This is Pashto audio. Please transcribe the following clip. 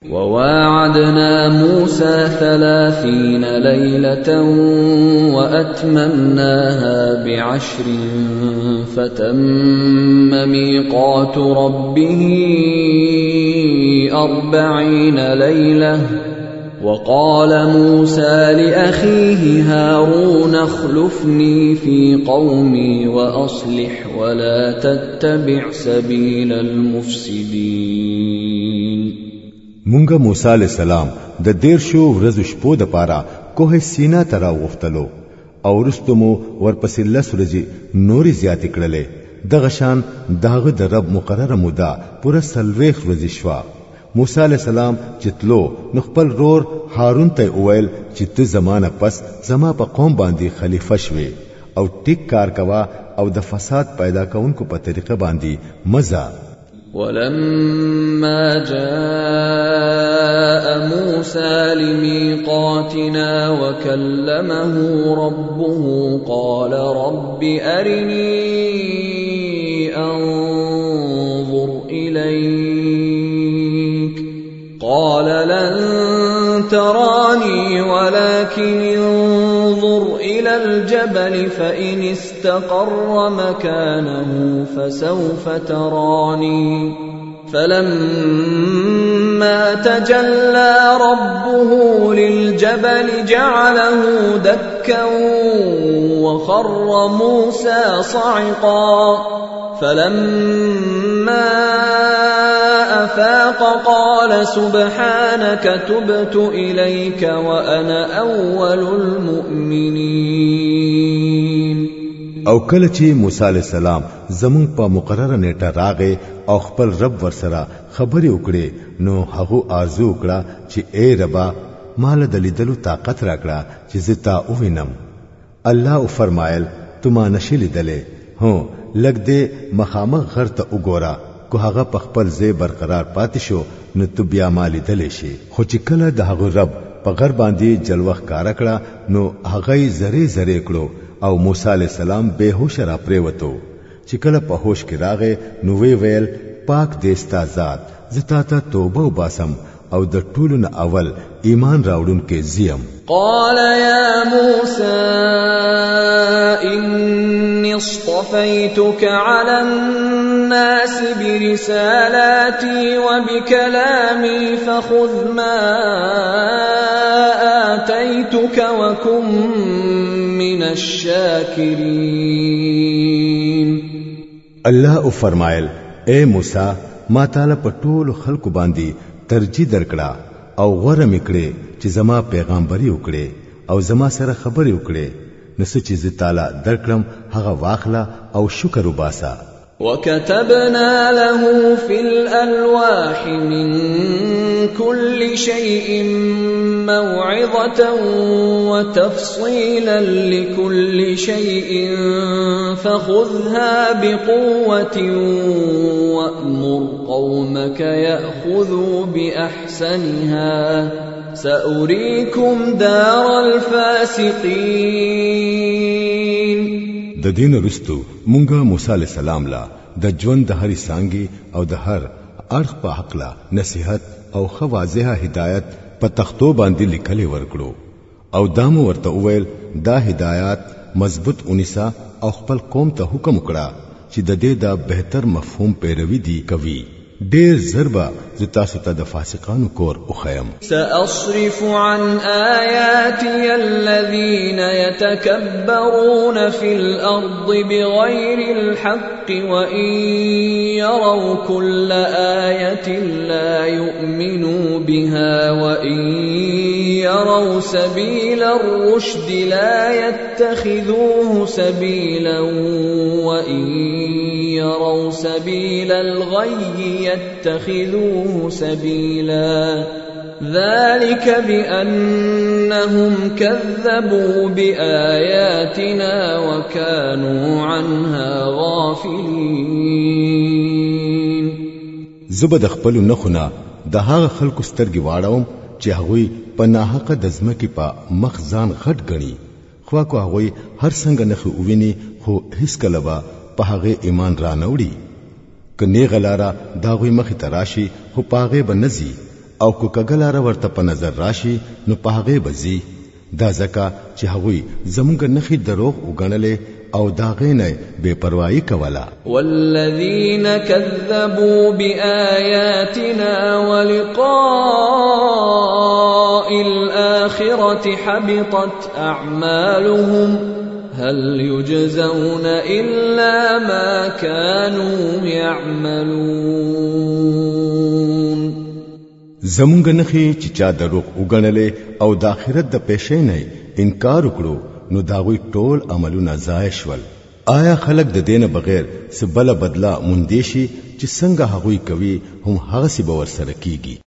وواعدنا موسى 30 ليلة وأتممناها ب10 فتم ميقات ربه 40 ليلة وقال موسى لأخيه هارون اخلفني في قومي وأصلح ولا تتبع سبيل المفسدين. مونږه موسی علی السلام د 13 ورځې شپو د پاره کوه سینا ترا وختلو او رستمو ورپسې لس ورځې نوري زیات کړلې دغه شان داغه د رب مقرره موده پوره 40 ورځې شوا. موسی علی السلام چتلو نو خپل رور هارون ته وویل چې ته زمانہ پس زما په قوم باندې خلیفہ شوي او ټیک کار کوا او د فساد پیدا کونکو په طریقه باندې مزه. ولما جاء موسى لميقاتنا وكلمه ربه قال رب أرني أنظر إليك قال لن تراني ولكن انظر إلى الجبل فإن استقر مكانه فسوف تراني فلما تجلى ربه للجبل جعله دكا وخر موسى صعقا فلما أفاق قال سبحانك تبت إليك وأنا أول المؤمنين. او کله چې موسی علی السلام زمون په مقرره نیټه راغې او خپل رب ورسره خبرې وکړې نو هغه آرزو وکړه چې اے ربا مال د لیدلو طاقت راکړه چې زتا وینم. الله فرمایل تما نشي لیدلې هو لګ دې مخامخ غر ته وګوره کو هغه په خپل ځای برقرار پاتې شو نو تو بیا مالی دلې شي. خو چې کله د هغه رب په غر باندې جلوه کار کړه نو هغه زری زری کړو او موسی علی السلام بهوش را پریوتو. چې کله په هوش کې راغې نو ویل پاک دې ستا ذات زتا ته توبه وباسم او د ټولو نه اول ایمان راوړون کې زیم. قال يا موسى إني اصطفيتك على الناس برسالاتي وبكلامي فخذ ما آتيتك وكن من الشاكرين. الله فرمایل اے موسی ما تعالی په ټول خلق باندې ترجیح درکړه او غوړه میکړه چې زما پیغمبري وکړي او زما سره خبري وکړي نو څه چې تعالی درکړم هغه واخله او شکر وباسا. وكتبنا له في الألواح من كل شيء موعظة وتفصيلا لكل شيء فخذها بقوة وأمر قومك يأخذوا بأحسنها سأريكم دار الفاسقين. د دین رستو مونږه موسی علی السلام لا د ژوند د هرې سانګي او د هر اړخ په حق لا نصيحت او خواځه هدایت په تختو باندې لیکلې ورکړو او دامو ورته وویل دا هدایت مضبوط اونیسا او خپل قوم ته حکم وکړه چې د دې د بهتر مفهوم پیروي دي کوي. ډېر ضربه زتاسو ته د فاسقانو کور او خیم. سأصرف عن آياتي الذين يتكبرون في الأرض بغير الحق وإن يروا كل آية لا يؤمنوا بها وإن يروا سبيل الرشد لا يتخذوه سبيلا وإن يروا سبيل الغي يتخذوه سبيلا ذلك بأنهم كذبوا بآياتنا وكانوا عنها غافلين. زبد خپل نخونه د هغه خلکو سترګې واړوم چې هغوی په ناحقه د ځمکې په مخ ځان غټ غني خو کو هغوی هر څنګه نخو ویني خو هیڅ کله به په هغه ایمان را نوړي. کني غلارا داغوی مخ تراشی خو پاغه بنزي او کو کګلاره ورته په نظر راشي نو پاغه بزي دا زکه چې هغوی زمونږ نخي دروغ وګڼلې او داغه نه بے پروايي کوله. والذین کذبوا بآیاتنا ولقاء الآخرة حبطت أعمالهم هل يجزون إلا ما كانوا يعملون. زمونږ نخي چې چا دروغ وګڼلې او د آخرت د پېښې نه انکار وکړو نو داوی ټول عملونه ضایع شول. آیا خلق د دینه بغیر سبله بدلا مندېشي چې څنګه هغوی کوي هم هغه سی باور سره کیږي.